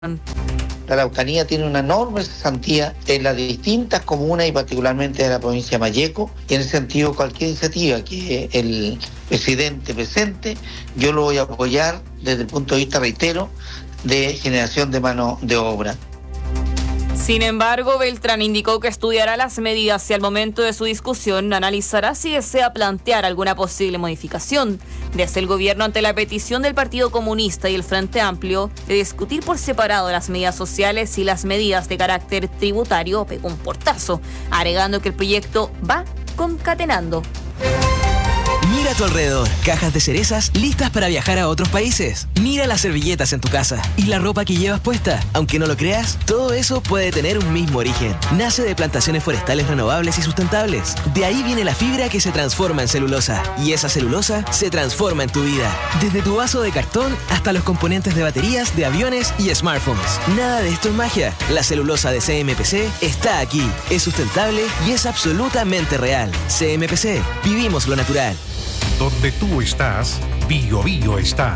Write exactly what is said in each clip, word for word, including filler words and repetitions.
La Araucanía tiene una enorme cesantía en las distintas comunas y particularmente de la provincia de Malleco, y en ese sentido cualquier iniciativa que el presidente presente, yo lo voy a apoyar desde el punto de vista, reitero, de generación de mano de obra. Sin embargo, Beltrán indicó que estudiará las medidas y al momento de su discusión analizará si desea plantear alguna posible modificación. Desde el gobierno, ante la petición del Partido Comunista y el Frente Amplio de discutir por separado las medidas sociales y las medidas de carácter tributario, pegó un portazo, agregando que el proyecto va concatenando. Mira a tu alrededor, cajas de cerezas listas para viajar a otros países. Mira las servilletas en tu casa y la ropa que llevas puesta. Aunque no lo creas, todo eso puede tener un mismo origen. Nace de plantaciones forestales renovables y sustentables. De ahí viene la fibra que se transforma en celulosa. Y esa celulosa se transforma en tu vida. Desde tu vaso de cartón hasta los componentes de baterías, de aviones y smartphones. Nada de esto es magia. La celulosa de C M P C está aquí. Es sustentable y es absolutamente real. C M P C. Vivimos lo natural. Donde tú estás, Bio Bio está.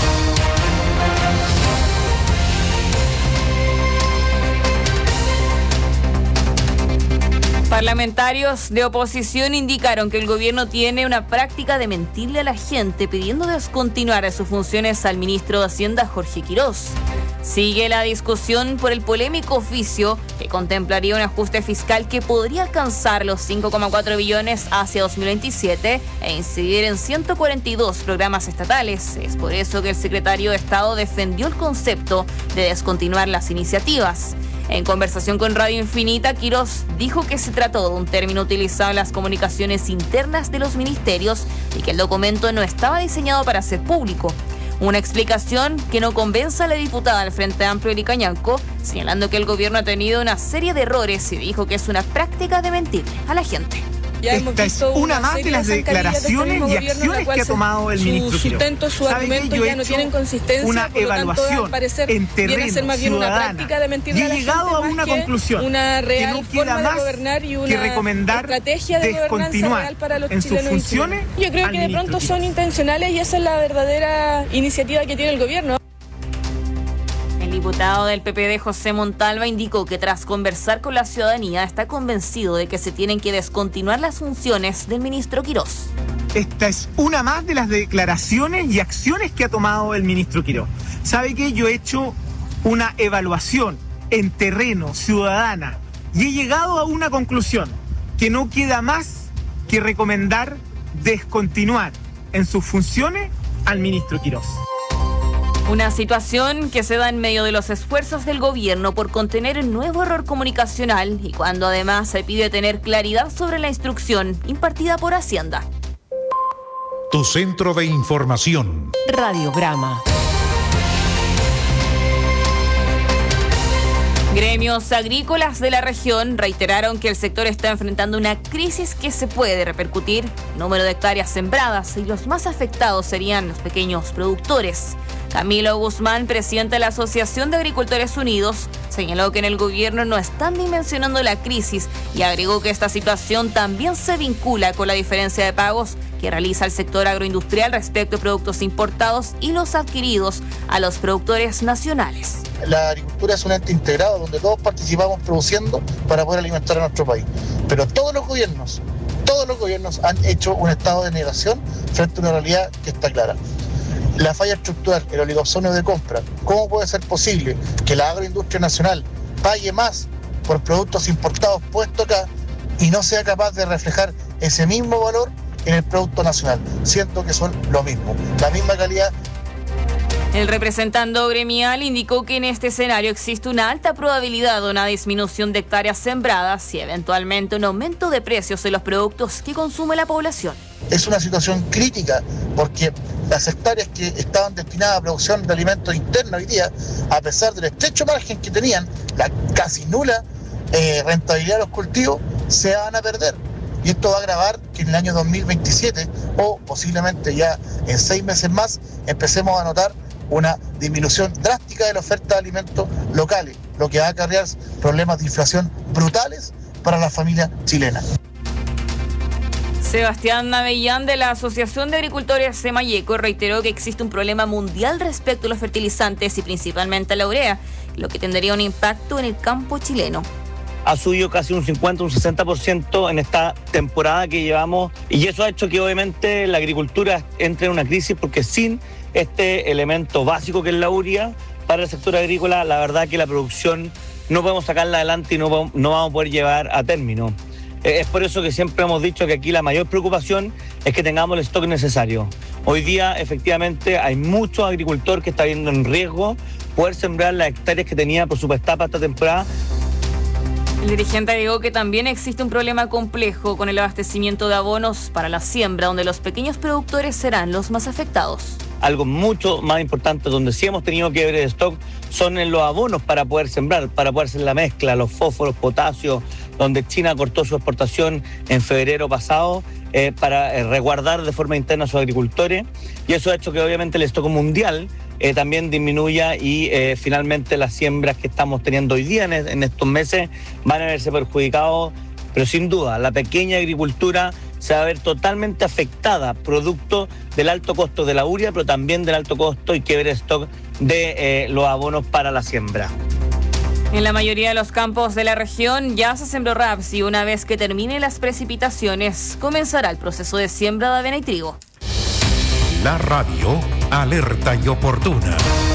Parlamentarios de oposición indicaron que el gobierno tiene una práctica de mentirle a la gente pidiendo descontinuar de sus funciones al ministro de Hacienda, Jorge Quirós. Sigue la discusión por el polémico oficio que contemplaría un ajuste fiscal que podría alcanzar los cinco coma cuatro billones hacia dos mil veintisiete e incidir en ciento cuarenta y dos programas estatales. Es por eso que el secretario de Estado defendió el concepto de descontinuar las iniciativas. En conversación con Radio Infinita, Quirós dijo que se trató de un término utilizado en las comunicaciones internas de los ministerios y que el documento no estaba diseñado para ser público. Una explicación que no convence a la diputada del Frente Amplio, Erika Ñanco, señalando que el gobierno ha tenido una serie de errores y dijo que es una práctica de mentirle a la gente. Ya Esta es una más de las declaraciones de y acciones que ha tomado el ministro Quirós. Su sustento, su argumento ya no tienen consistencia, una por lo evaluación tanto, al parecer, en terreno, viene a ser más bien una práctica de mentir y a la he llegado gente, a una conclusión una real que no queda forma más de gobernar y una que recomendar estrategia de gobernanza real para los en sus chilenos funciones. Y Yo creo que de pronto son intencionales y esa es la verdadera iniciativa que tiene el gobierno. El diputado del P P D, José Montalva, indicó que tras conversar con la ciudadanía está convencido de que se tienen que descontinuar las funciones del ministro Quirós. Esta es una más de las declaraciones y acciones que ha tomado el ministro Quirós. ¿Sabe qué? Yo he hecho una evaluación en terreno, ciudadana, y he llegado a una conclusión, que no queda más que recomendar descontinuar en sus funciones al ministro Quirós. Una situación que se da en medio de los esfuerzos del gobierno por contener un nuevo error comunicacional y cuando además se pide tener claridad sobre la instrucción impartida por Hacienda. Tu centro de información. Radiograma. Gremios agrícolas de la región reiteraron que el sector está enfrentando una crisis que se puede repercutir en el número de hectáreas sembradas y los más afectados serían los pequeños productores. Camilo Guzmán, presidente de la Asociación de Agricultores Unidos, señaló que en el gobierno no están dimensionando la crisis y agregó que esta situación también se vincula con la diferencia de pagos que realiza el sector agroindustrial respecto a productos importados y los adquiridos a los productores nacionales. La agricultura es un ente integrado donde todos participamos produciendo para poder alimentar a nuestro país. Pero todos los gobiernos, todos los gobiernos han hecho un estado de negación frente a una realidad que está clara. La falla estructural, el oligopsonio de compra. ¿Cómo puede ser posible que la agroindustria nacional pague más por productos importados puestos acá y no sea capaz de reflejar ese mismo valor en el producto nacional? Siento que son lo mismo, la misma calidad. El representante gremial indicó que en este escenario existe una alta probabilidad de una disminución de hectáreas sembradas y eventualmente un aumento de precios en los productos que consume la población. Es una situación crítica porque las hectáreas que estaban destinadas a producción de alimentos internos hoy día, a pesar del estrecho margen que tenían, la casi nula eh, rentabilidad de los cultivos, se van a perder. Y esto va a agravar que en el año dos mil veintisiete o posiblemente ya en seis meses más empecemos a notar una disminución drástica de la oferta de alimentos locales, lo que va a acarrear problemas de inflación brutales para la familia chilena. Sebastián Navellán de la Asociación de Agricultores de Malleco reiteró que existe un problema mundial respecto a los fertilizantes y principalmente a la urea, lo que tendría un impacto en el campo chileno. Ha subido casi un cincuenta, un sesenta por ciento en esta temporada que llevamos, y eso ha hecho que obviamente la agricultura entre en una crisis, porque sin este elemento básico que es la urea para el sector agrícola, la verdad que la producción no podemos sacarla adelante y no, no vamos a poder llevar a término. Es por eso que siempre hemos dicho que aquí la mayor preocupación es que tengamos el stock necesario. Hoy día efectivamente hay mucho agricultor que está viendo en riesgo poder sembrar las hectáreas que tenía presupuestada para esta temporada. El dirigente agregó que también existe un problema complejo con el abastecimiento de abonos para la siembra, donde los pequeños productores serán los más afectados. Algo mucho más importante, donde sí hemos tenido quiebre de stock, son en los abonos para poder sembrar, para poder hacer la mezcla, los fósforos, potasio, donde China cortó su exportación en febrero pasado eh, para eh, resguardar de forma interna a sus agricultores, y eso ha hecho que obviamente el stock mundial eh, también disminuya y eh, finalmente las siembras que estamos teniendo hoy día en, en estos meses van a verse perjudicados, pero sin duda la pequeña agricultura se va a ver totalmente afectada, producto del alto costo de la urea, pero también del alto costo y quiebre de stock de eh, los abonos para la siembra. En la mayoría de los campos de la región ya se sembró raps y una vez que terminen las precipitaciones comenzará el proceso de siembra de avena y trigo. La radio alerta y oportuna.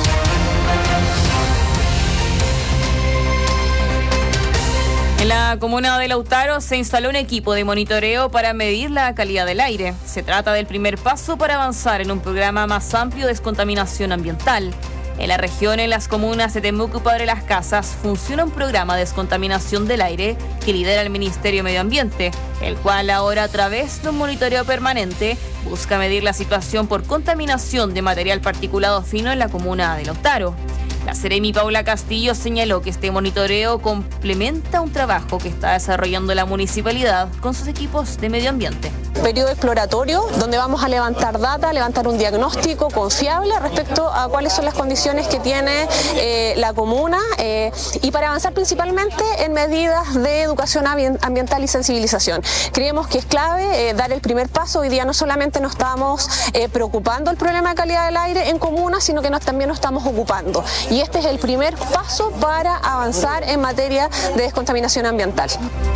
En la comuna de Lautaro se instaló un equipo de monitoreo para medir la calidad del aire. Se trata del primer paso para avanzar en un programa más amplio de descontaminación ambiental. En la región, en las comunas de Temuco y Padre Las Casas, funciona un programa de descontaminación del aire que lidera el Ministerio de Medio Ambiente, el cual ahora, a través de un monitoreo permanente, busca medir la situación por contaminación de material particulado fino en la comuna de Lautaro. La Seremi Paula Castillo señaló que este monitoreo complementa un trabajo que está desarrollando la municipalidad con sus equipos de medio ambiente. Periodo exploratorio donde vamos a levantar data, levantar un diagnóstico confiable respecto a cuáles son las condiciones que tiene eh, la comuna eh, y para avanzar principalmente en medidas de educación ambiental y sensibilización. Creemos que es clave eh, dar el primer paso. Hoy día no solamente nos estamos eh, preocupando del problema de calidad del aire en comunas, sino que nos, también nos estamos ocupando. Y este es el primer paso para avanzar en materia de descontaminación ambiental.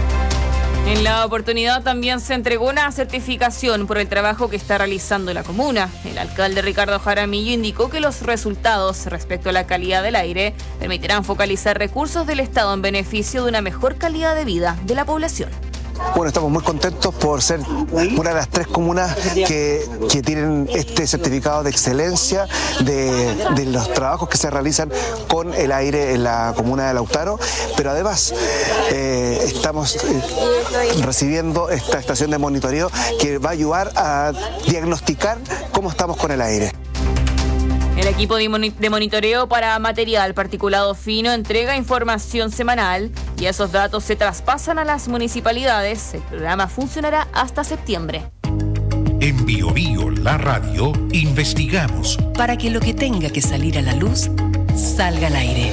En la oportunidad también se entregó una certificación por el trabajo que está realizando la comuna. El alcalde Ricardo Jaramillo indicó que los resultados respecto a la calidad del aire permitirán focalizar recursos del Estado en beneficio de una mejor calidad de vida de la población. Bueno, estamos muy contentos por ser una de las tres comunas que, que tienen este certificado de excelencia de, de los trabajos que se realizan con el aire en la comuna de Lautaro, pero además eh, estamos eh, recibiendo esta estación de monitoreo que va a ayudar a diagnosticar cómo estamos con el aire. El equipo de monitoreo para material particulado fino entrega información semanal y esos datos se traspasan a las municipalidades. El programa funcionará hasta septiembre. En Bio Bio, la radio, investigamos para que lo que tenga que salir a la luz salga al aire.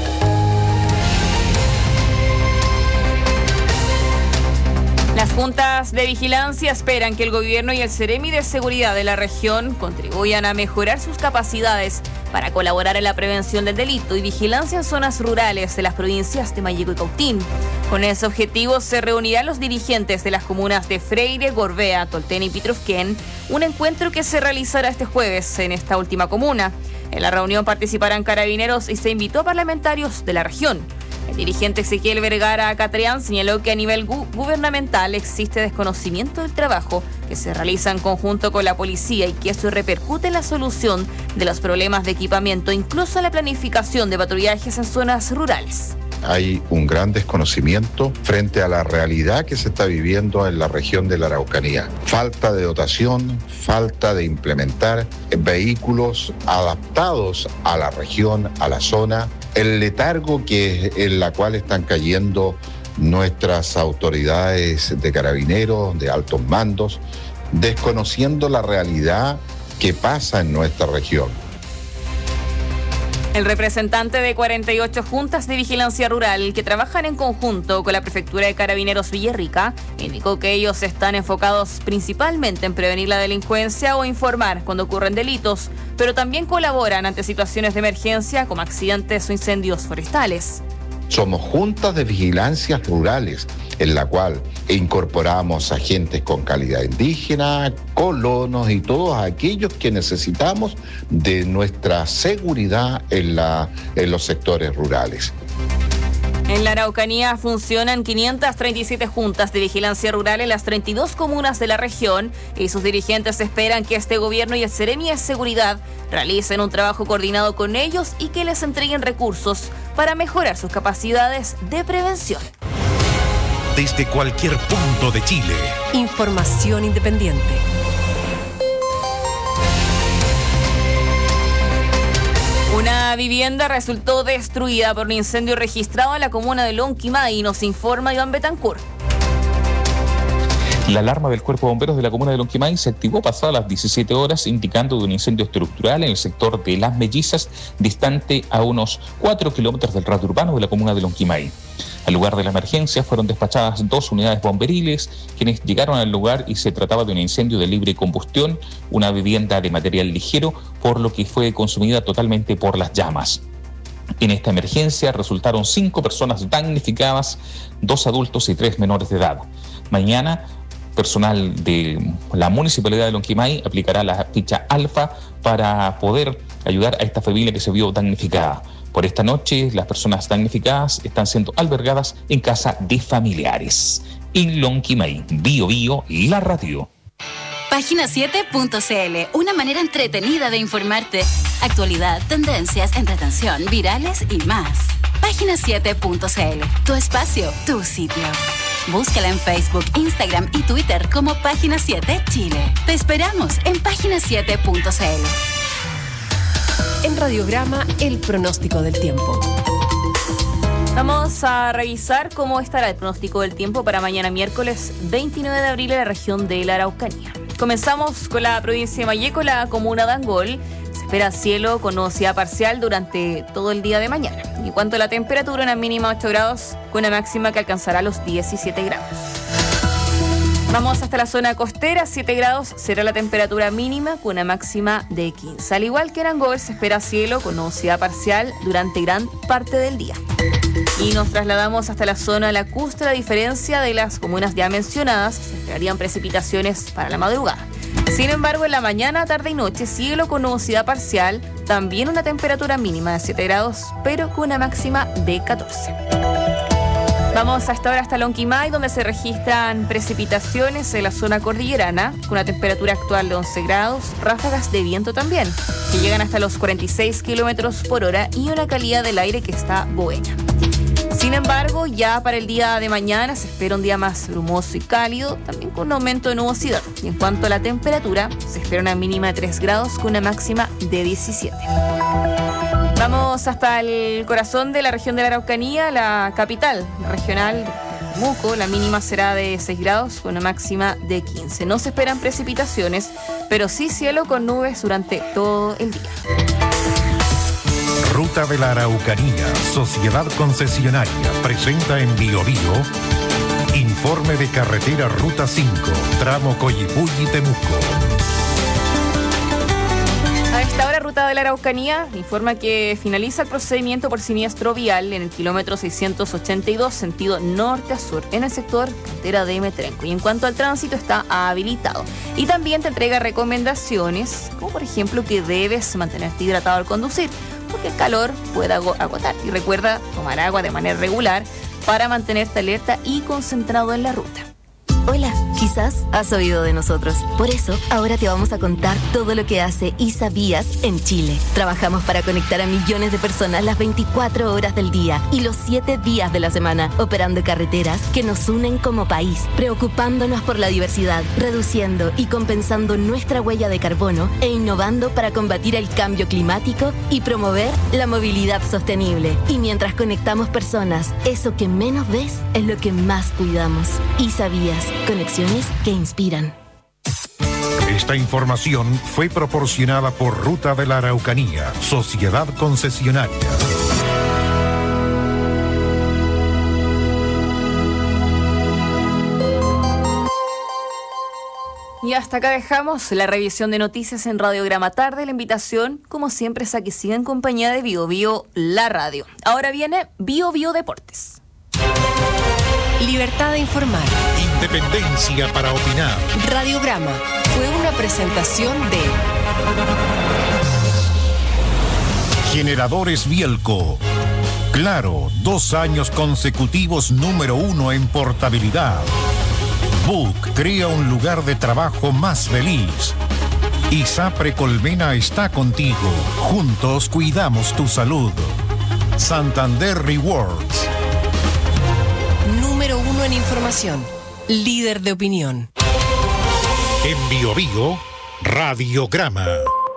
Las juntas de vigilancia esperan que el gobierno y el Seremi de Seguridad de la región contribuyan a mejorar sus capacidades para colaborar en la prevención del delito y vigilancia en zonas rurales de las provincias de Malleco y Cautín. Con ese objetivo se reunirán los dirigentes de las comunas de Freire, Gorbea, Tolten y Pitrufquén, un encuentro que se realizará este jueves en esta última comuna. En la reunión participarán carabineros y se invitó a parlamentarios de la región. El dirigente Ezequiel Vergara Catreán señaló que a nivel gu- gubernamental existe desconocimiento del trabajo que se realiza en conjunto con la policía y que eso repercute en la solución de los problemas de equipamiento, incluso la planificación de patrullajes en zonas rurales. Hay un gran desconocimiento frente a la realidad que se está viviendo en la región de la Araucanía. Falta de dotación, falta de implementar vehículos adaptados a la región, a la zona, el letargo que en la cual están cayendo nuestras autoridades de carabineros, de altos mandos, desconociendo la realidad que pasa en nuestra región. El representante de cuarenta y ocho juntas de vigilancia rural que trabajan en conjunto con la Prefectura de Carabineros Villarrica indicó que ellos están enfocados principalmente en prevenir la delincuencia o informar cuando ocurren delitos, pero también colaboran ante situaciones de emergencia como accidentes o incendios forestales. Somos juntas de vigilancias rurales, en la cual incorporamos agentes con calidad indígena, colonos y todos aquellos que necesitamos de nuestra seguridad en, la, en los sectores rurales. En la Araucanía funcionan quinientas treinta y siete juntas de vigilancia rural en las treinta y dos comunas de la región y sus dirigentes esperan que este gobierno y el Seremi de Seguridad realicen un trabajo coordinado con ellos y que les entreguen recursos para mejorar sus capacidades de prevención. Desde cualquier punto de Chile. Información independiente. Una vivienda resultó destruida por un incendio registrado en la comuna de Lonquimay, nos informa Iván Betancourt. La alarma del Cuerpo de Bomberos de la comuna de Lonquimay se activó pasadas las diecisiete horas, indicando de un incendio estructural en el sector de Las Mellizas, distante a unos cuatro kilómetros del radio urbano de la comuna de Lonquimay. Al lugar de la emergencia fueron despachadas dos unidades bomberiles, quienes llegaron al lugar y se trataba de un incendio de libre combustión, una vivienda de material ligero, por lo que fue consumida totalmente por las llamas. En esta emergencia resultaron cinco personas damnificadas, dos adultos y tres menores de edad. Mañana, personal de la Municipalidad de Lonquimay aplicará la ficha alfa para poder ayudar a esta familia que se vio damnificada. Por esta noche, las personas damnificadas están siendo albergadas en casa de familiares. En Lonquimay, Bio Bio, la radio. Página siete punto c l, una manera entretenida de informarte. Actualidad, tendencias, entretención, virales y más. Página siete punto c l, tu espacio, tu sitio. Búscala en Facebook, Instagram y Twitter como Página siete Chile. Te esperamos en página siete punto c l. En Radiograma, el pronóstico del tiempo. Vamos a revisar cómo estará el pronóstico del tiempo para mañana miércoles veintinueve de abril en la región de la Araucanía. Comenzamos con la provincia de Malleco, la comuna de Angol. Se espera cielo con nubosidad parcial durante todo el día de mañana. En cuanto a la temperatura, una mínima de ocho grados con una máxima que alcanzará los diecisiete grados. Vamos hasta la zona costera, siete grados será la temperatura mínima con una máxima de quince. Al igual que en Angol, se espera cielo con nubosidad parcial durante gran parte del día. Y nos trasladamos hasta la zona lacustre. A diferencia de las comunas ya mencionadas, se esperarían precipitaciones para la madrugada. Sin embargo, en la mañana, tarde y noche, cielo con nubosidad parcial, también una temperatura mínima de siete grados, pero con una máxima de catorce. Vamos hasta ahora hasta Lonquimay, donde se registran precipitaciones en la zona cordillerana, con una temperatura actual de once grados, ráfagas de viento también, que llegan hasta los cuarenta y seis kilómetros por hora y una calidad del aire que está buena. Sin embargo, ya para el día de mañana se espera un día más brumoso y cálido, también con un aumento de nubosidad. Y en cuanto a la temperatura, se espera una mínima de tres grados con una máxima de diecisiete. Vamos hasta el corazón de la región de la Araucanía, la capital regional, Temuco. La mínima será de seis grados con una máxima de quince. No se esperan precipitaciones, pero sí cielo con nubes durante todo el día. Ruta de la Araucanía, Sociedad Concesionaria, presenta en Bio Bio informe de carretera Ruta cinco, tramo Coyipulli-Temuco. A esta hora, Ruta de la Araucanía informa que finaliza el procedimiento por siniestro vial en el kilómetro seiscientos ochenta y dos, sentido norte a sur, en el sector cantera de Metrenco. Y en cuanto al tránsito, está habilitado. Y también te entrega recomendaciones, como por ejemplo que debes mantenerte hidratado al conducir, porque el calor puede agotar. Y recuerda tomar agua de manera regular para mantenerte alerta y concentrado en la ruta. Hola, quizás has oído de nosotros. Por eso, ahora te vamos a contar todo lo que hace ISA Vías en Chile. Trabajamos para conectar a millones de personas las veinticuatro horas del día y los siete días de la semana, operando carreteras que nos unen como país, preocupándonos por la diversidad, reduciendo y compensando nuestra huella de carbono e innovando para combatir el cambio climático y promover la movilidad sostenible. Y mientras conectamos personas, eso que menos ves es lo que más cuidamos. ISA Vías. Conexiones que inspiran. Esta información fue proporcionada por Ruta de la Araucanía, Sociedad Concesionaria. Y hasta acá dejamos la revisión de noticias en Radiograma Tarde. La invitación, como siempre, es a que siga en compañía de Bio Bio, la radio. Ahora viene Bio Bio Deportes. Libertad de informar. Independencia para opinar. Radiograma fue una presentación de Generadores Bielco. Claro, dos años consecutivos número uno en portabilidad. Book crea un lugar de trabajo más feliz. ISAPRE Colmena está contigo. Juntos cuidamos tu salud. Santander Rewards. Número uno en información. Líder de opinión. En Bio Bio, Radiograma.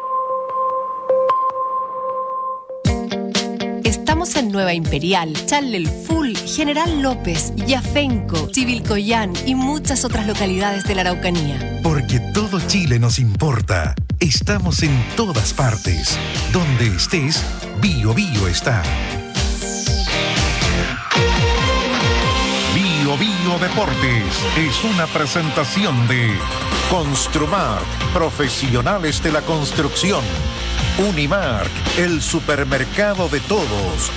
Estamos en Nueva Imperial, Charlel Full, General López, Yafenco, Chivilcoyán y muchas otras localidades de la Araucanía. Porque todo Chile nos importa. Estamos en todas partes. Donde estés, Bio Bio está. Bio Bio Deportes es una presentación de Construmark, profesionales de la construcción. Unimark, el supermercado de todos.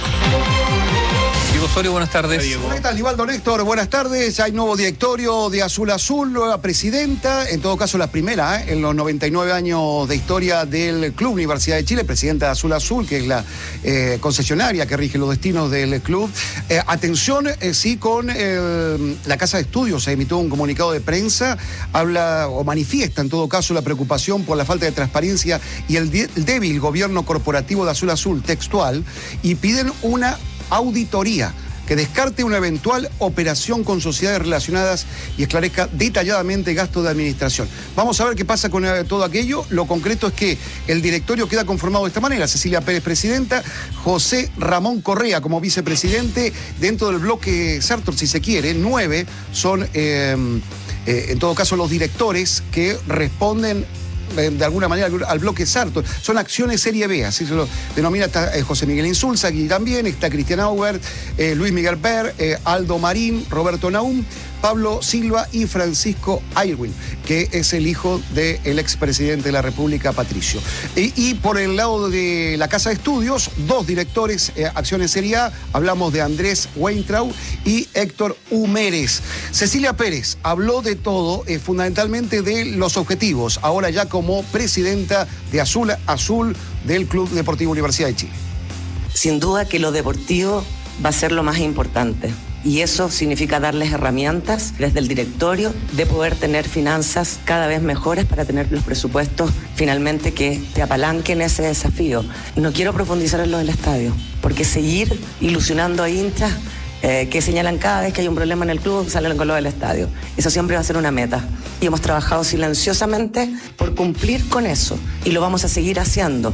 Diego Osorio, buenas tardes. ¿Qué tal, Libaldo Néstor? Buenas tardes. Hay nuevo directorio de Azul Azul, nueva presidenta, en todo caso la primera, ¿eh? en los noventa y nueve años de historia del Club Universidad de Chile, presidenta de Azul Azul, que es la eh, concesionaria que rige los destinos del club. Eh, atención, eh, sí, con eh, la Casa de Estudios se emitió un comunicado de prensa, habla o manifiesta en todo caso la preocupación por la falta de transparencia y el, el débil gobierno corporativo de Azul Azul, textual, y piden una auditoría que descarte una eventual operación con sociedades relacionadas y esclarezca detalladamente gastos de administración. Vamos a ver qué pasa con todo aquello. Lo concreto es que el directorio queda conformado de esta manera: Cecilia Pérez, presidenta; José Ramón Correa como vicepresidente. Dentro del bloque Sartor, si se quiere, nueve son, eh, eh, en todo caso, los directores que responden de alguna manera al bloque Sartor. Son acciones serie B, así se lo denomina. Está eh, José Miguel Insulza aquí también, está Cristian Auer, eh, Luis Miguel Per, eh, Aldo Marín, Roberto Naum, Pablo Silva y Francisco Aylwin, que es el hijo del expresidente de la República, Patricio. Y, y por el lado de la Casa de Estudios, dos directores, eh, acciones serie A, hablamos de Andrés Weintraub y Héctor Humérez. Cecilia Pérez habló de todo, eh, fundamentalmente de los objetivos, ahora ya como presidenta de Azul Azul del Club Deportivo Universidad de Chile. Sin duda que lo deportivo va a ser lo más importante. Y eso significa darles herramientas desde el directorio de poder tener finanzas cada vez mejores para tener los presupuestos finalmente que te apalanquen ese desafío. No quiero profundizar en lo del estadio, porque seguir ilusionando a hinchas eh, que señalan cada vez que hay un problema en el club, salen con lo del estadio. Eso siempre va a ser una meta. Y hemos trabajado silenciosamente por cumplir con eso. Y lo vamos a seguir haciendo.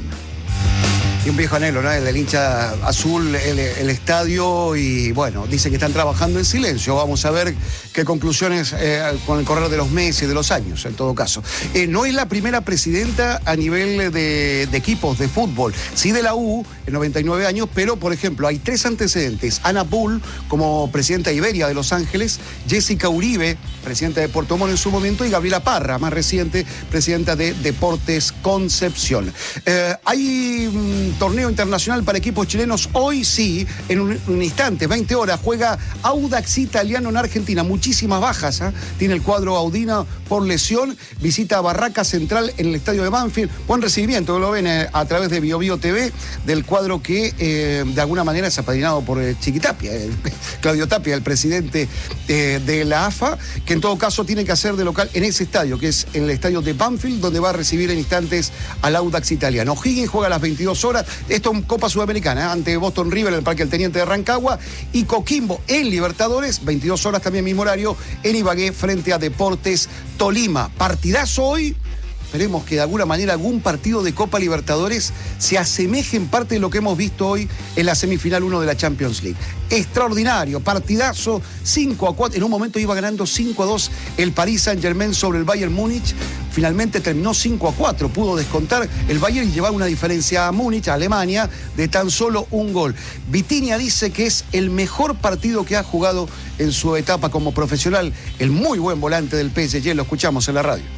Y un viejo anhelo, ¿no? El del hincha azul, el, el estadio, y bueno, dicen que están trabajando en silencio. Vamos a ver qué conclusiones eh, con el correr de los meses, de los años, en todo caso. Eh, no es la primera presidenta a nivel de, de equipos de fútbol, sí de la U, en noventa y nueve años, pero, por ejemplo, hay tres antecedentes. Ana Bull, como presidenta de Iberia de Los Ángeles; Jessica Uribe, presidenta de Puerto Montt en su momento; y Gabriela Parra, más reciente, presidenta de Deportes Concepción. Eh, hay un torneo internacional para equipos chilenos hoy, sí, en un, un instante, veinte horas, juega Audax Italiano en Argentina. Muchísimas bajas, ¿eh? Tiene el cuadro audino por lesión, visita a Barraca Central en el estadio de Banfield. Buen recibimiento, lo ven eh, a través de Bio Bio T V, del cuadro que eh, de alguna manera es apadrinado por eh, Chiqui Tapia, eh, Claudio Tapia, el presidente eh, de la A F A, que en todo caso tiene que hacer de local en ese estadio, que es el estadio de Banfield, donde va a recibir en instantes al Audax Italiano. O'Higgins juega a las veintidós horas, esto en Copa Sudamericana, ¿eh? ante Boston River en el Parque del Teniente de Rancagua, y Coquimbo en Libertadores, veintidós horas también mismo horario, en Ibagué frente a Deportes Tolima. Partidazo hoy esperemos que de alguna manera algún partido de Copa Libertadores se asemeje en parte de lo que hemos visto hoy en la semifinal uno de la Champions League. Extraordinario, partidazo, cinco a cuatro, en un momento iba ganando cinco a dos el Paris Saint-Germain sobre el Bayern Múnich, finalmente terminó cinco a cuatro, pudo descontar el Bayern y llevar una diferencia a Múnich, a Alemania, de tan solo un gol. Vitinha dice que es el mejor partido que ha jugado en su etapa como profesional, el muy buen volante del P S G, lo escuchamos en la radio.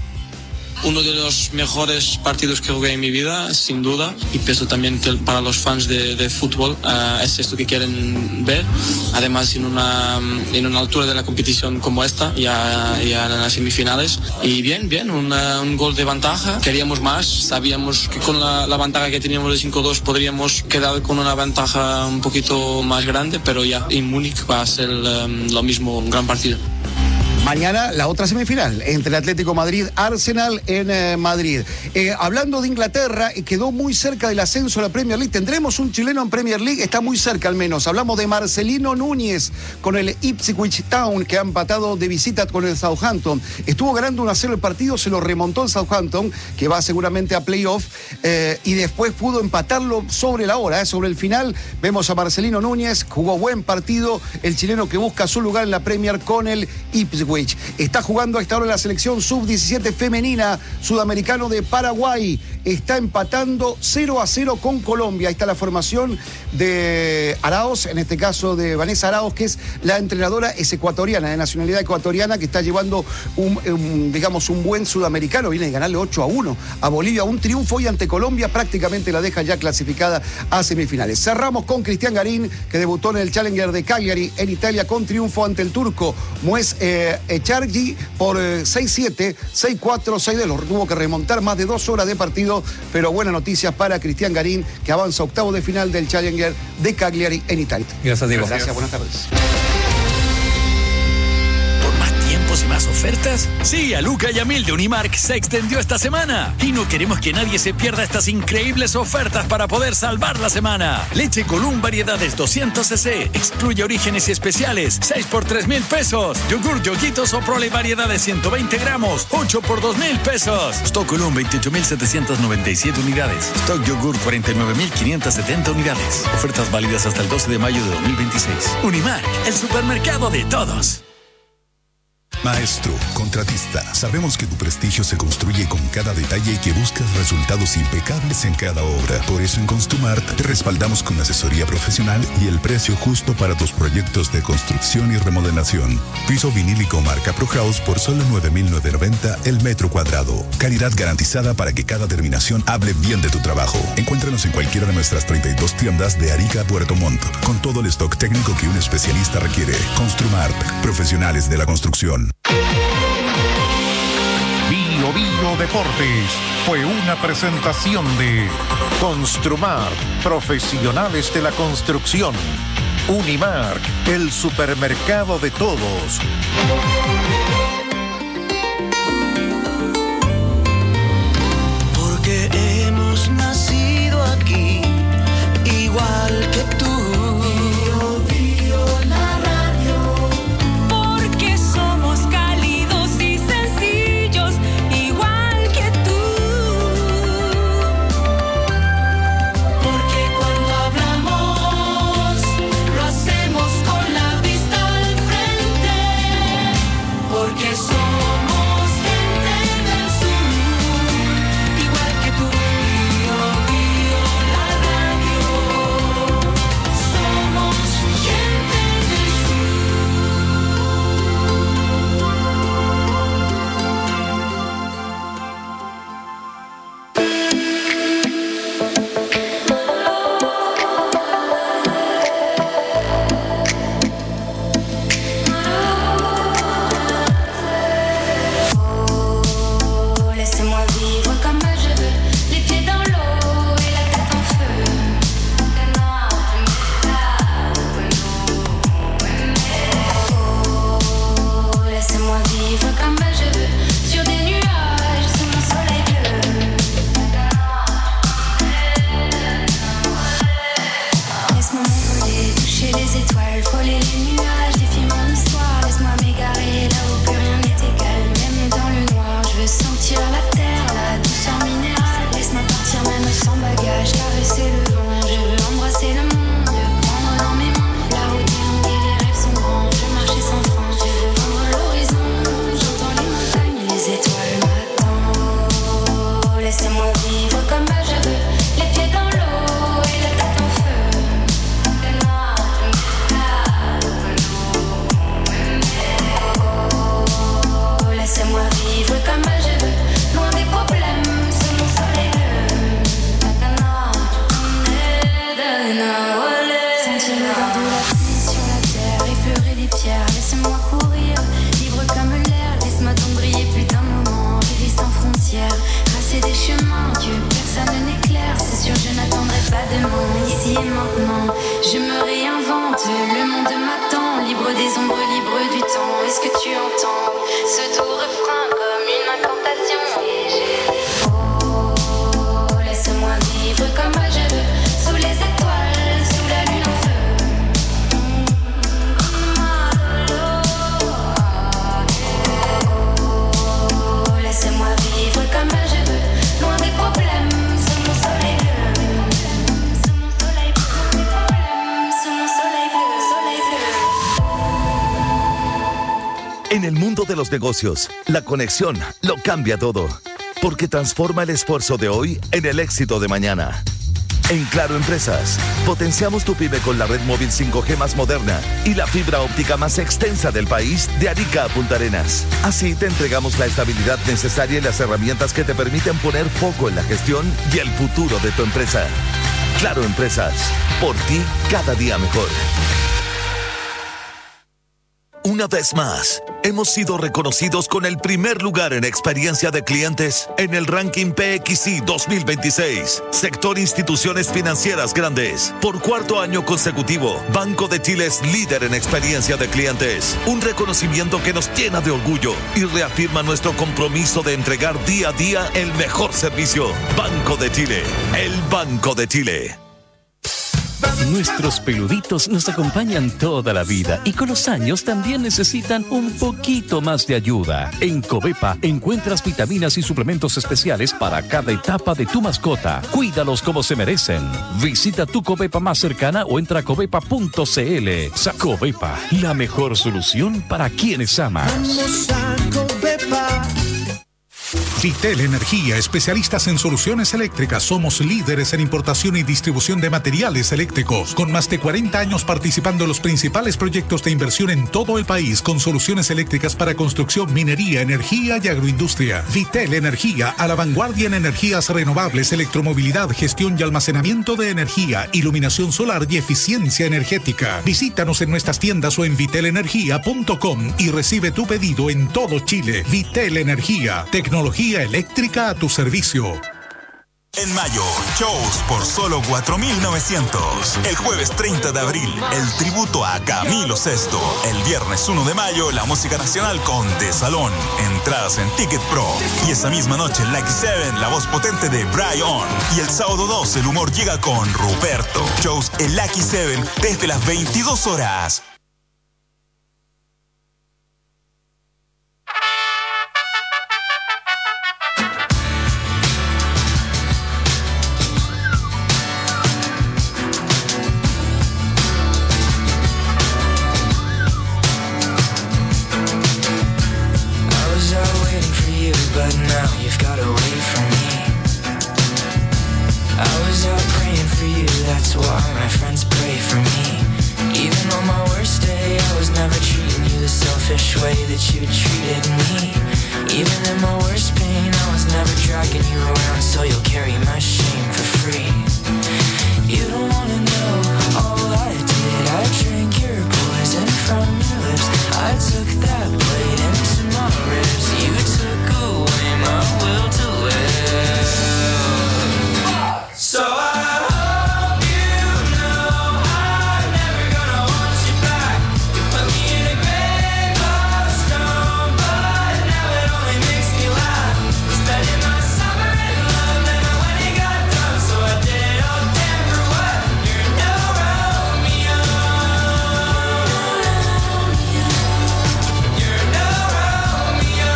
Uno de los mejores partidos que jugué en mi vida, sin duda, y pienso también que para los fans de, de fútbol uh, es esto que quieren ver, además en una, en una altura de la competición como esta, ya, ya en las semifinales, y bien, bien, una, un gol de ventaja, queríamos más, sabíamos que con la, la ventaja que teníamos de cinco dos podríamos quedar con una ventaja un poquito más grande, pero ya en Múnich va a ser um, lo mismo, un gran partido. Mañana la otra semifinal entre el Atlético Madrid-Arsenal en eh, Madrid. Eh, hablando de Inglaterra, eh, quedó muy cerca del ascenso a la Premier League. Tendremos un chileno en Premier League, está muy cerca al menos. Hablamos de Marcelino Núñez con el Ipswich Town, que ha empatado de visita con el Southampton. Estuvo ganando uno a cero el partido, se lo remontó el Southampton, que va seguramente a playoff, eh, y después pudo empatarlo sobre la hora, eh, sobre el final. Vemos a Marcelino Núñez, jugó buen partido, el chileno que busca su lugar en la Premier con el Ipswich. Está jugando a esta hora la selección sub diecisiete femenina, sudamericano de Paraguay. Está empatando cero a cero con Colombia. Ahí está la formación de Arauz, en este caso de Vanessa Arauz, que es la entrenadora, es ecuatoriana, de nacionalidad ecuatoriana, que está llevando un, un digamos, un buen sudamericano. Viene de ganarle ocho a uno a Bolivia, un triunfo, y ante Colombia prácticamente la deja ya clasificada a semifinales. Cerramos con Cristian Garín, que debutó en el Challenger de Cagliari en Italia con triunfo ante el turco Moez eh, Echargi por eh, seis siete, seis cuatro, seis dos. Tuvo que remontar más de dos horas de partido, pero buenas noticias para Cristian Garín, que avanza a octavo de final del Challenger de Cagliari en Italia. Gracias, Diego. Gracias, buenas tardes. ¿Y más ofertas? Sí, a Luca y a Mil de Unimark se extendió esta semana y no queremos que nadie se pierda estas increíbles ofertas para poder salvar la semana. Leche Column variedades doscientos centilitros, excluye orígenes y especiales, seis por tres mil pesos. Yogur Yoguitos o Prole variedades ciento veinte gramos, ocho por dos mil pesos. Stock Column veintiocho mil setecientos noventa y siete unidades. Stock Yogur cuarenta y nueve mil quinientos setenta unidades. Ofertas válidas hasta el doce de mayo de dos mil veintiséis. Unimark, el supermercado de todos. Maestro, contratista, sabemos que tu prestigio se construye con cada detalle y que buscas resultados impecables en cada obra. Por eso en Construmart te respaldamos con asesoría profesional y el precio justo para tus proyectos de construcción y remodelación. Piso vinílico marca ProHouse por solo nueve mil novecientos noventa el metro cuadrado. Calidad garantizada para que cada terminación hable bien de tu trabajo. Encuéntranos en cualquiera de nuestras treinta y dos tiendas de Arica a Puerto Montt, con todo el stock técnico que un especialista requiere. Construmart, profesionales de la construcción. Bio Bio Deportes fue una presentación de Construmart, profesionales de la construcción. Unimark, el supermercado de todos. Porque hemos nacido aquí, igual que tú. Sentir la terre, la En el mundo de los negocios, la conexión lo cambia todo, porque transforma el esfuerzo de hoy en el éxito de mañana. En Claro Empresas, potenciamos tu pyme con la red móvil cinco G más moderna y la fibra óptica más extensa del país, de Arica a Punta Arenas. Así te entregamos la estabilidad necesaria y las herramientas que te permiten poner foco en la gestión y el futuro de tu empresa. Claro Empresas, por ti cada día mejor. Una vez más, hemos sido reconocidos con el primer lugar en experiencia de clientes en el ranking P X I dos mil veintiséis, sector instituciones financieras grandes. Por cuarto año consecutivo, Banco de Chile es líder en experiencia de clientes, un reconocimiento que nos llena de orgullo y reafirma nuestro compromiso de entregar día a día el mejor servicio. Banco de Chile, el Banco de Chile. Nuestros peluditos nos acompañan toda la vida y con los años también necesitan un poquito más de ayuda. En Covepa encuentras vitaminas y suplementos especiales para cada etapa de tu mascota. Cuídalos como se merecen. Visita tu Covepa más cercana o entra a covepa punto cl. Covepa, la mejor solución para quienes amas. Vamos a Covepa. Vitel Energía, especialistas en soluciones eléctricas. Somos líderes en importación y distribución de materiales eléctricos, con más de cuarenta años participando en los principales proyectos de inversión en todo el país, con soluciones eléctricas para construcción, minería, energía y agroindustria. Vitel Energía, a la vanguardia en energías renovables, electromovilidad, gestión y almacenamiento de energía, iluminación solar y eficiencia energética. Visítanos en nuestras tiendas o en vitel energía punto com y recibe tu pedido en todo Chile. Vitel Energía, tecnología eléctrica a tu servicio. En mayo, shows por solo cuatro mil novecientos. El jueves treinta de abril, el tributo a Camilo Sesto. El viernes uno de mayo, la música nacional con The Salón. Entradas en Ticket Pro. Y esa misma noche, en Lucky Seven, la voz potente de Brian. Y el sábado dos, el humor llega con Ruperto. Shows en Lucky Seven desde las veintidós horas. But now you've got away from me. I was out praying for you, that's why my friends pray for me. Even on my worst day, I was never treating you the selfish way that you treated me. Even in my worst pain, I was never dragging you around, so you'll carry my shame for free. You don't wanna know all I did. I drank your poison from your lips. I took that blade into my ribs. You took away my will to live. So I hope you know I'm never gonna want you back. You put me in a grave of stone, but now it only makes me laugh. Spending my summer in love, and I went and got drunk, so I did all damn for what? You're no Romeo. You're no Romeo.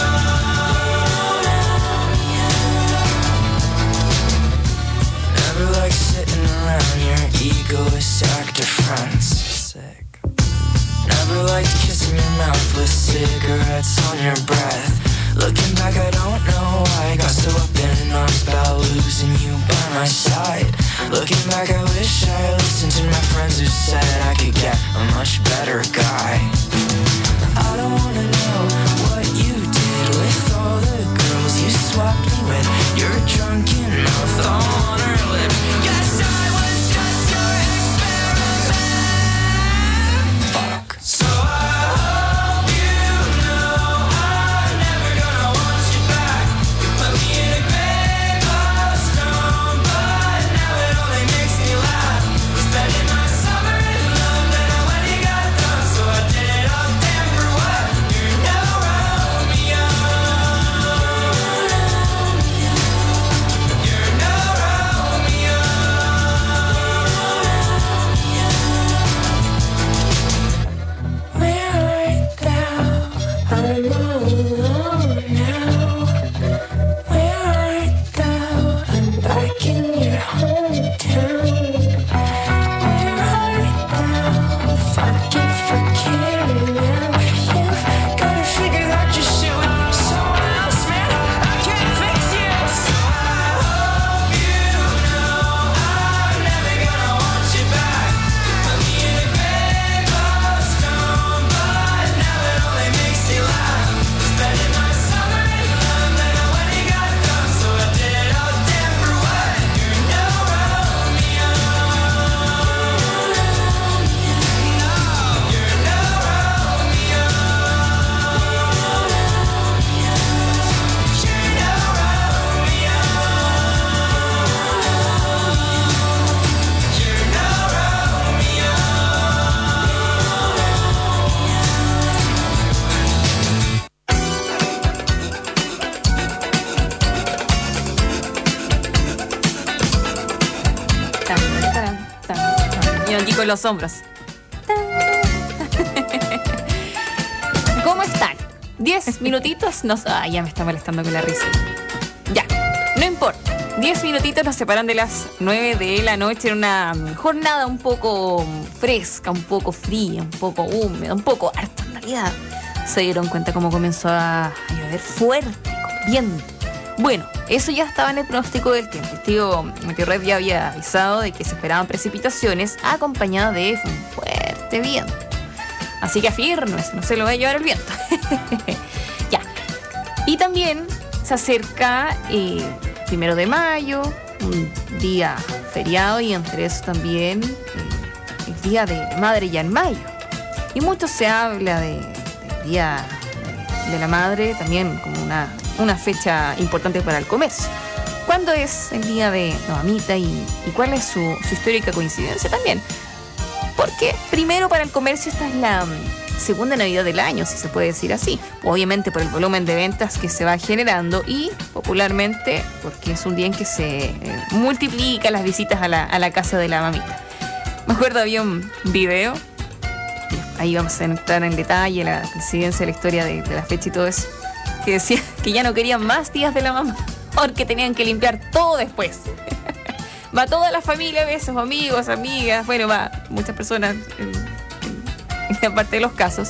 Never like sitting around your egoist actor friends. Sick. Never like kissing your mouth with cigarettes on your breath. Looking back, I don't know why I got so up in arms about losing you by my side. Looking back, I wish I listened to my friends who said I could get a much better guy. I don't wanna know what you did with all the girls you swapped me with. Your drunken mouth on her lips. Guess I was just your experiment. Fuck. So I hope you know I'm never gonna want you back. You put me in a grave of stone, but now it only makes me laugh. Spending my summer in love, and I went and got drunk, so I did con los hombros. ¿Cómo están? ¿Diez minutitos? No, ah, ya me está molestando con la risa. Ya, no importa. Diez minutitos nos separan de las nueve de la noche en una jornada un poco fresca, un poco fría, un poco húmeda, un poco harta en realidad. Se dieron cuenta cómo comenzó a llover fuerte, con viento. Bueno, eso ya estaba en el pronóstico del tiempo. El tío Meteorred ya había avisado de que se esperaban precipitaciones acompañadas de un fuerte viento. Así que afírmese, no se lo va a llevar el viento. Ya. Y también se acerca el eh, primero de mayo, un día feriado, y entre eso también eh, el día de Madre ya en mayo. Y mucho se habla de, del día de, de la Madre también como una, una fecha importante para el comercio. ¿Cuándo es el día de la mamita y, y cuál es su, su histórica coincidencia también? Porque primero para el comercio esta es la segunda Navidad del año, si se puede decir así. Obviamente por el volumen de ventas que se va generando y popularmente porque es un día en que se eh, multiplican las visitas a la, a la casa de la mamita. Me acuerdo había un video, ahí vamos a entrar en detalle la coincidencia, la historia de, de la fecha y todo eso, que decía que ya no querían más días de la mamá porque tenían que limpiar todo después. Va toda la familia a veces, amigos, amigas, bueno, va muchas personas en, en, en la parte de los casos.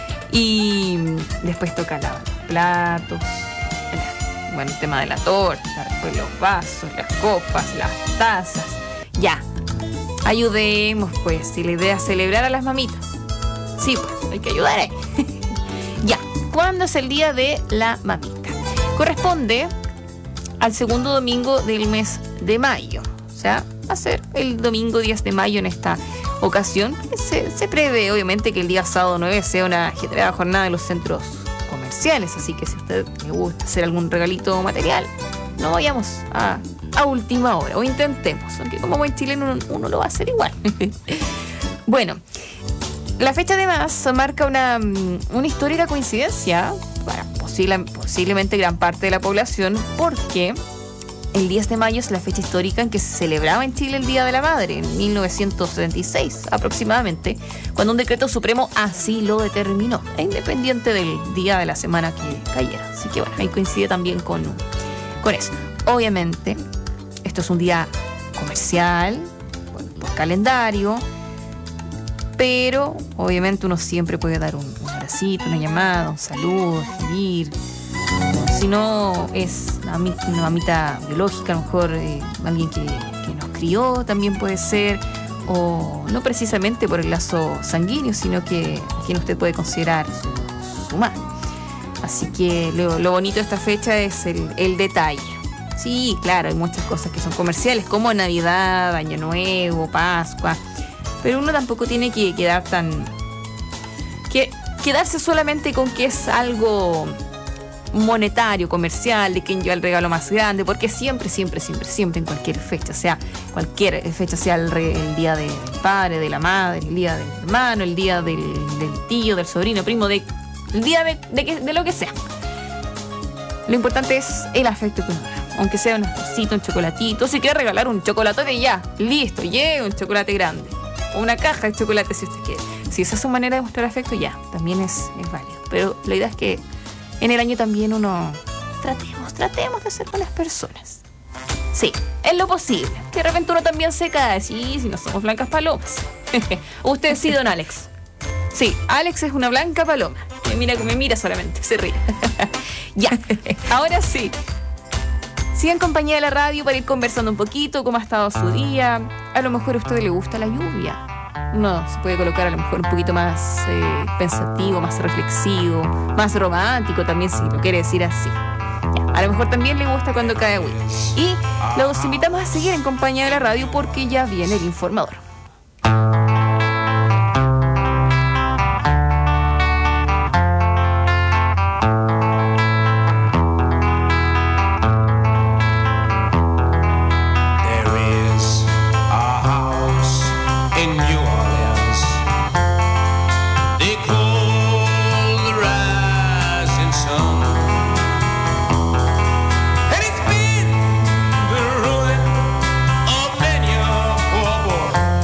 Y después toca lavar los platos, bueno, el tema de la torta, después los vasos, las copas, las tazas. Ya, ayudemos pues, si la idea es celebrar a las mamitas. Sí, pues, hay que ayudar ahí. Ya, ¿cuándo es el día de la mamita? Corresponde al segundo domingo del mes de mayo. O sea, va a ser el domingo diez de mayo en esta ocasión. Se, se prevé, obviamente, que el día sábado nueve sea una ajetreada jornada en los centros comerciales. Así que si a usted le gusta hacer algún regalito material, no vayamos a, a última hora. O intentemos, aunque como buen chileno uno, uno lo va a hacer igual. Bueno, la fecha además marca una, una histórica coincidencia para posible, posiblemente gran parte de la población, porque el diez de mayo es la fecha histórica en que se celebraba en Chile el Día de la Madre, en mil novecientos setenta y seis aproximadamente, cuando un decreto supremo así lo determinó, independiente del día de la semana que cayera. Así que bueno, ahí coincide también con, con eso. Obviamente, esto es un día comercial, bueno, por calendario, pero obviamente uno siempre puede dar un, un abracito, una llamada, un saludo, escribir. Si no es una mamita biológica, a lo mejor eh, alguien que, que nos crió también puede ser, o no precisamente por el lazo sanguíneo, sino que quien usted puede considerar su, su madre. Así que lo, lo bonito de esta fecha es el, el detalle. Sí, claro, hay muchas cosas que son comerciales, como Navidad, Año Nuevo, Pascua, pero uno tampoco tiene que quedar tan... que quedarse solamente con que es algo monetario, comercial, de quien lleva el regalo más grande, porque siempre, siempre, siempre, siempre en cualquier fecha, sea cualquier fecha, sea el, re, el día del padre, de la madre, el día del hermano, el día del, del tío, del sobrino, primo, de, el día de, de, de lo que sea. Lo importante es el afecto que uno da, aunque sea un cosito, un chocolatito. Si quiere regalar un chocolate, ya, listo, llega un chocolate grande, o una caja de chocolate si usted quiere. Si esa es su manera de mostrar afecto, ya, también es, es válido. Pero la idea es que en el año también uno tratemos, tratemos de ser buenas personas. Sí, en lo posible. Que de repente uno también se cae. Sí, si no somos blancas palomas. Usted sí, don Alex. Sí, Alex es una blanca paloma. Me mira, me mira solamente, se ríe. Ya, ahora sí. Siga en compañía de la radio para ir conversando un poquito cómo ha estado su día. A lo mejor a usted le gusta la lluvia. Uno se puede colocar a lo mejor un poquito más eh, pensativo, más reflexivo, más romántico también, si lo quiere decir así. Ya, a lo mejor también le gusta cuando cae agüita. Y los invitamos a seguir en compañía de la radio porque ya viene el informador. Boy.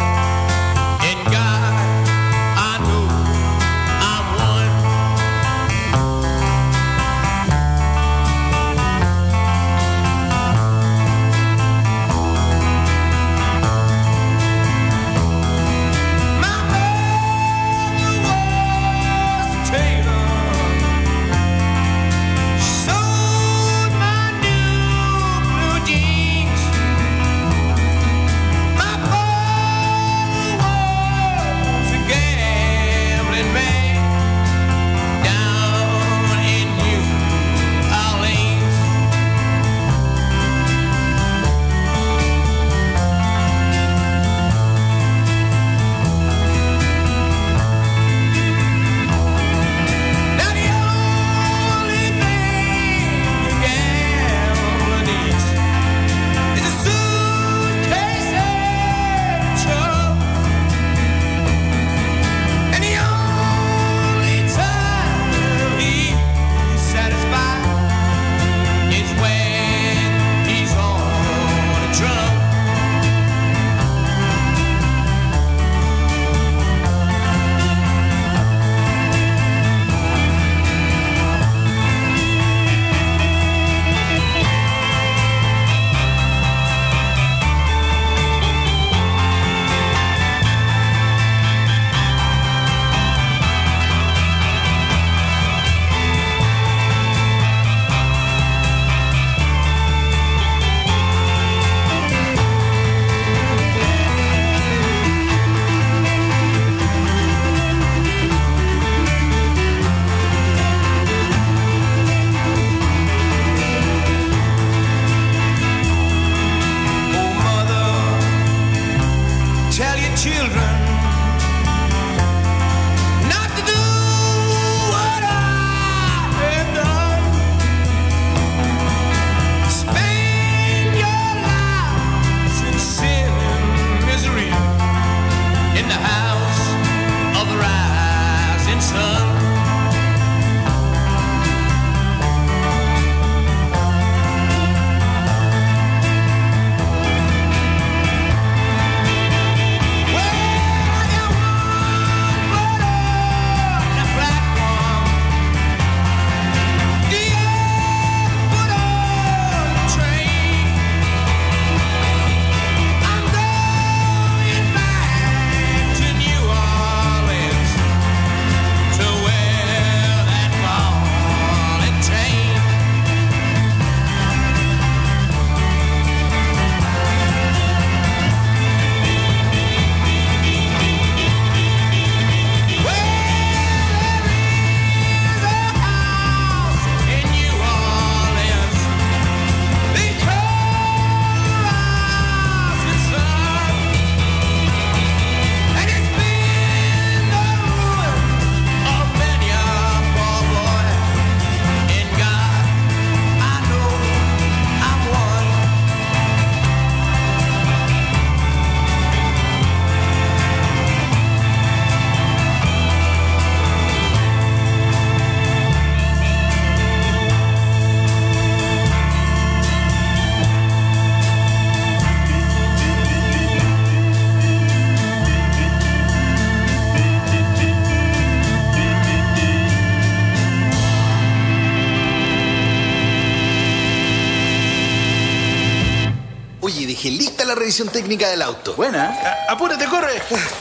dejé lista la revisión técnica del auto. Buena. A- apúrate, corre.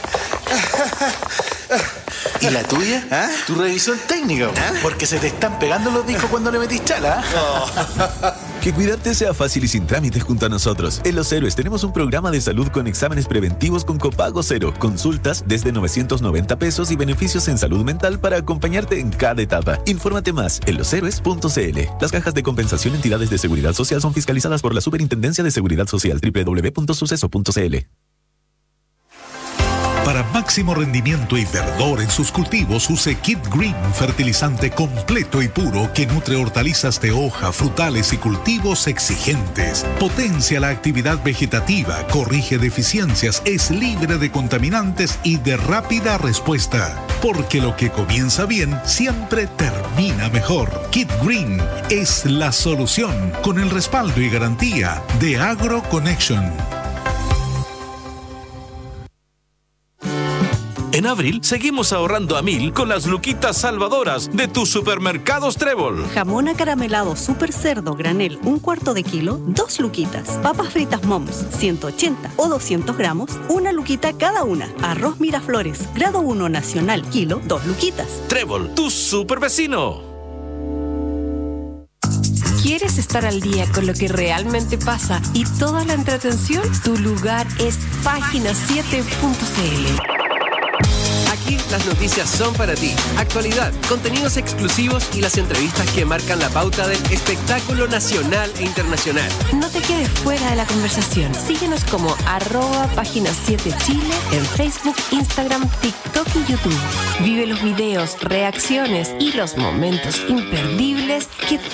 ¿Y la tuya? ¿Ah? Tu revisión técnica. ¿Ah? Porque se te están pegando los discos cuando le metís chala. Oh. Que cuidarte sea fácil y sin trámites junto a nosotros. En Los Héroes tenemos un programa de salud con exámenes preventivos con copago cero, consultas desde novecientos noventa pesos y beneficios en salud mental para acompañarte en cada etapa. Infórmate más en los héroes punto c l. Las cajas de compensación entidades de seguridad social son fiscalizadas por la Superintendencia de Seguridad Social. doble u doble u doble u punto suceso punto c l. Para máximo rendimiento y verdor en sus cultivos, use Kid Green, fertilizante completo y puro que nutre hortalizas de hoja, frutales y cultivos exigentes. Potencia la actividad vegetativa, corrige deficiencias, es libre de contaminantes y de rápida respuesta. Porque lo que comienza bien siempre termina mejor. Kid Green es la solución con el respaldo y garantía de Agro Connection. En abril seguimos ahorrando a mil con las luquitas salvadoras de tus supermercados Trébol. Jamón acaramelado super cerdo granel, un cuarto de kilo, dos luquitas. Papas fritas Moms, ciento ochenta o doscientos gramos, una luquita cada una. Arroz Miraflores, grado uno nacional, kilo, dos luquitas. Trébol, tu super vecino. ¿Quieres estar al día con lo que realmente pasa y toda la entretención? Tu lugar es página siete punto c l. Aquí las noticias son para ti. Actualidad, contenidos exclusivos y las entrevistas que marcan la pauta del espectáculo nacional e internacional. No te quedes fuera de la conversación. Síguenos como arroba página siete Chile en Facebook, Instagram, TikTok y YouTube. Vive los videos, reacciones y los momentos imperdibles que